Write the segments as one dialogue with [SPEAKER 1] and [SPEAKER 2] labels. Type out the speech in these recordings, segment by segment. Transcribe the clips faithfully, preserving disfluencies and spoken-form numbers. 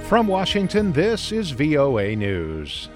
[SPEAKER 1] From Washington, this is V O A News.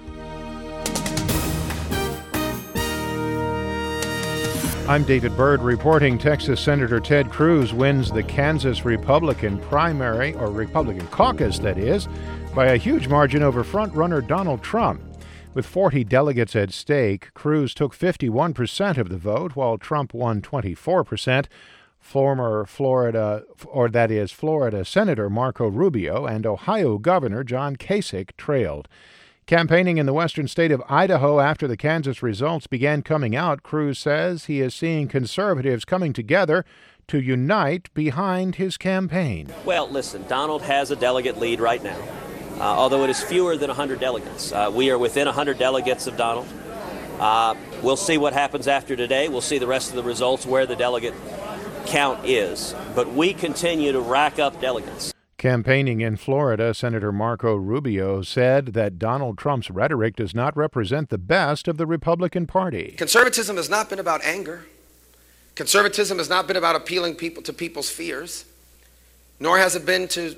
[SPEAKER 1] I'm David Byrd reporting Texas Senator Ted Cruz wins the Kansas Republican primary, or Republican caucus, that is, by a huge margin over front-runner Donald Trump. With forty delegates at stake, Cruz took fifty-one percent of the vote, while Trump won twenty-four percent. Former Florida, or that is Florida Senator Marco Rubio and Ohio Governor John Kasich trailed. Campaigning in the western state of Idaho after the Kansas results began coming out, Cruz says he is seeing conservatives coming together to unite behind his campaign.
[SPEAKER 2] Well, listen, Donald has a delegate lead right now, uh, although it is fewer than one hundred delegates. Uh, we are within one hundred delegates of Donald. Uh, we'll see what happens after today. We'll see the rest of the results where the delegate count is, but we continue to rack up delegates.
[SPEAKER 1] Campaigning in Florida, Senator Marco Rubio said that Donald Trump's rhetoric does not represent the best of the Republican Party.
[SPEAKER 3] Conservatism has not been about anger. Conservatism has not been about appealing people to people's fears, nor has it been to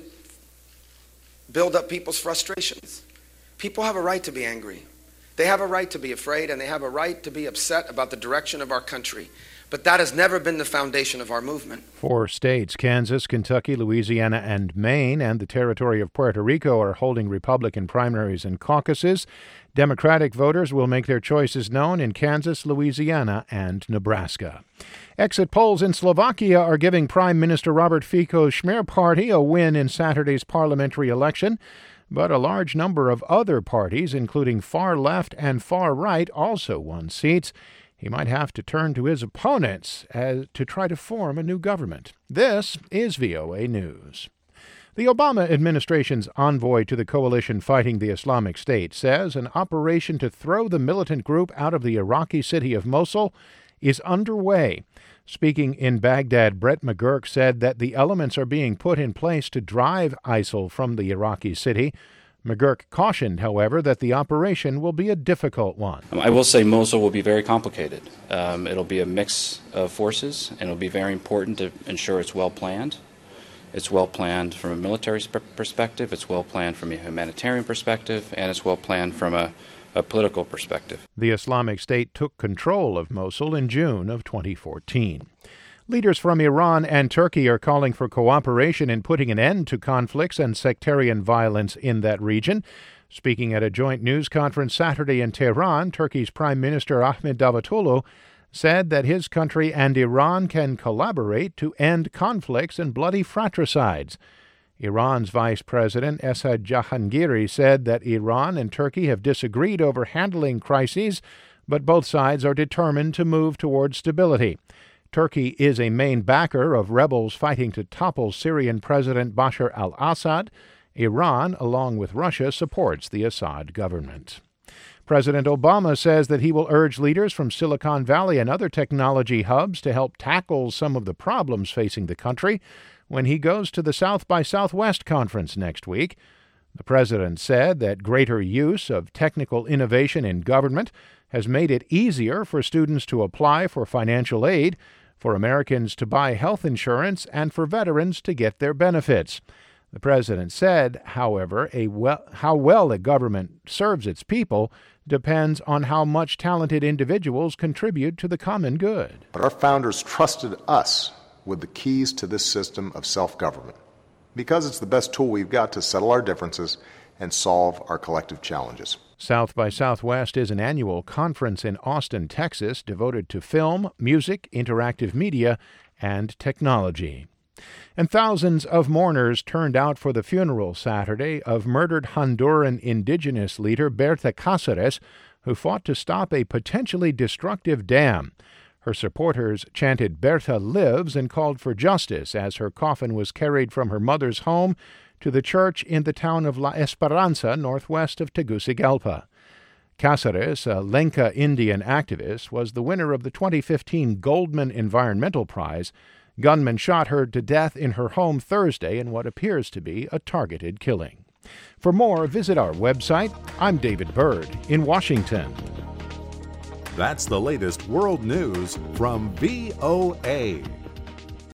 [SPEAKER 3] build up people's frustrations. People have a right to be angry. They have a right to be afraid, and they have a right to be upset about the direction of our country. But that has never been the foundation of our movement.
[SPEAKER 1] Four states, Kansas, Kentucky, Louisiana, and Maine, and the territory of Puerto Rico are holding Republican primaries and caucuses. Democratic voters will make their choices known in Kansas, Louisiana, and Nebraska. Exit polls in Slovakia are giving Prime Minister Robert Fico's Smer party a win in Saturday's parliamentary election. But a large number of other parties, including far left and far right, also won seats. He might have to turn to his opponents as, to try to form a new government. This is V O A News. The Obama administration's envoy to the coalition fighting the Islamic State says an operation to throw the militant group out of the Iraqi city of Mosul is underway. Speaking in Baghdad, Brett McGurk said that the elements are being put in place to drive ISIL from the Iraqi city. McGurk cautioned, however, that the operation will be a difficult one.
[SPEAKER 4] I will say Mosul will be very complicated. Um, it'll be a mix of forces, and it'll be very important to ensure it's well planned. It's well planned from a military sp- perspective, it's well planned from a humanitarian perspective, and it's well planned from a, a political perspective.
[SPEAKER 1] The Islamic State took control of Mosul in June of twenty fourteen. Leaders from Iran and Turkey are calling for cooperation in putting an end to conflicts and sectarian violence in that region. Speaking at a joint news conference Saturday in Tehran, Turkey's Prime Minister Ahmet Davutoglu said that his country and Iran can collaborate to end conflicts and bloody fratricides. Iran's Vice President Esad Jahangiri said that Iran and Turkey have disagreed over handling crises, but both sides are determined to move toward stability. Turkey is a main backer of rebels fighting to topple Syrian President Bashar al-Assad. Iran, along with Russia, supports the Assad government. President Obama says that he will urge leaders from Silicon Valley and other technology hubs to help tackle some of the problems facing the country when he goes to the South by Southwest conference next week. The president said that greater use of technical innovation in government has made it easier for students to apply for financial aid, for Americans to buy health insurance, and for veterans to get their benefits. The president said, however, a well, how well a government serves its people depends on how much talented individuals contribute to the common good.
[SPEAKER 5] But our founders trusted us with the keys to this system of self-government because it's the best tool we've got to settle our differences and solve our collective challenges.
[SPEAKER 1] South by Southwest is an annual conference in Austin, Texas, devoted to film, music, interactive media, and technology. And thousands of mourners turned out for the funeral Saturday of murdered Honduran indigenous leader Berta Cáceres, who fought to stop a potentially destructive dam. Her supporters chanted "Berta lives" and called for justice as her coffin was carried from her mother's home to the church in the town of La Esperanza, northwest of Tegucigalpa. Cáceres, a Lenca Indian activist, was the winner of the twenty fifteen Goldman Environmental Prize. Gunmen shot her to death in her home Thursday in what appears to be a targeted killing. For more, visit our website. I'm David Byrd in Washington.
[SPEAKER 6] That's the latest world news from V O A.